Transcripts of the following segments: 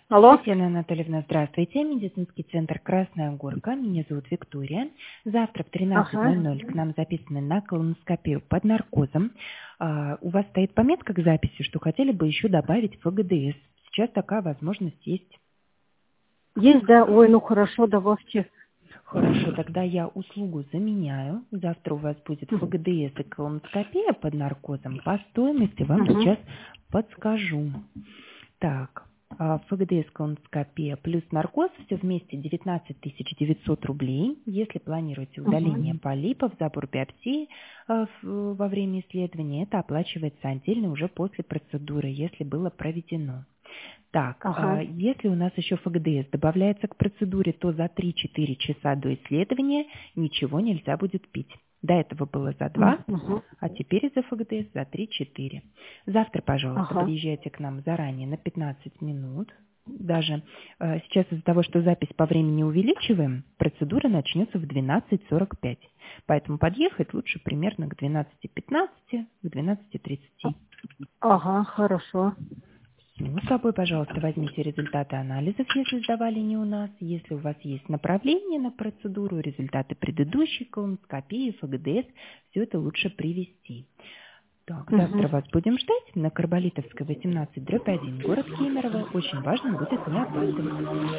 Алло? Татьяна Анатольевна, здравствуйте. Медицинский центр «Красная Горка». Меня зовут Виктория. Завтра в Ага. 13:00 к нам записаны на колоноскопию под наркозом. У вас стоит пометка к записи, что хотели бы еще добавить ФГДС. Сейчас такая возможность есть. Есть, да? Ой, ну хорошо, добавьте. Хорошо, тогда я услугу заменяю. Завтра у вас будет Мгм. ФГДС и колоноскопия под наркозом. По стоимости вам Мгм. сейчас подскажу. Так, ФГДС, колоноскопия плюс наркоз, все вместе 19 900 рублей. Если планируете удаление Мгм. полипов, забор биопсии во время исследования, это оплачивается отдельно уже после процедуры, если было проведено. Так, Ага. если у нас еще ФГДС добавляется к процедуре, то за 3-4 часа до исследования ничего нельзя будет пить. До этого было за 2, Мгм. а теперь из-за ФГДС за 3-4. Завтра, пожалуйста, Ага. подъезжайте к нам заранее на 15 минут. Даже сейчас из-за того, что запись по времени увеличиваем, процедура начнется в 12:45. Поэтому подъехать лучше примерно к 12:15, к 12:30. Ага, хорошо. Ну, с собой, пожалуйста, возьмите результаты анализов, если сдавали не у нас. Если у вас есть направление на процедуру, результаты предыдущей колоноскопии, ФГДС, все это лучше привести. Так, Мгм. завтра вас будем ждать на Карболитовской, 18/1, город Кемерово. Очень важно будет не опаздывать.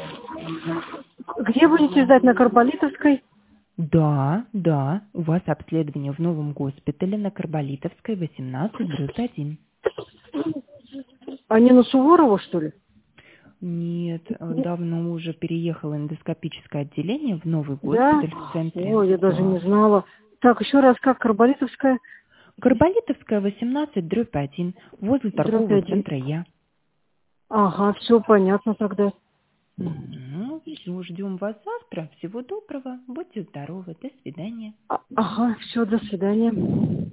Где будете ждать, на Карболитовской? Да, да, у вас обследование в новом госпитале на Карболитовской, 18/1. А не на Суворова, что ли? Нет, давно уже переехало эндоскопическое отделение в новый Да? госпиталь в центре. Ой, я даже не Да. знала. Так, еще раз, как Карболитовская? Карболитовская, 18/1, возле Дробь торгового 1. центра Я. Ага, все понятно тогда. Все, ждем вас завтра. Всего доброго. Будьте здоровы. До свидания. Ага, все, до свидания.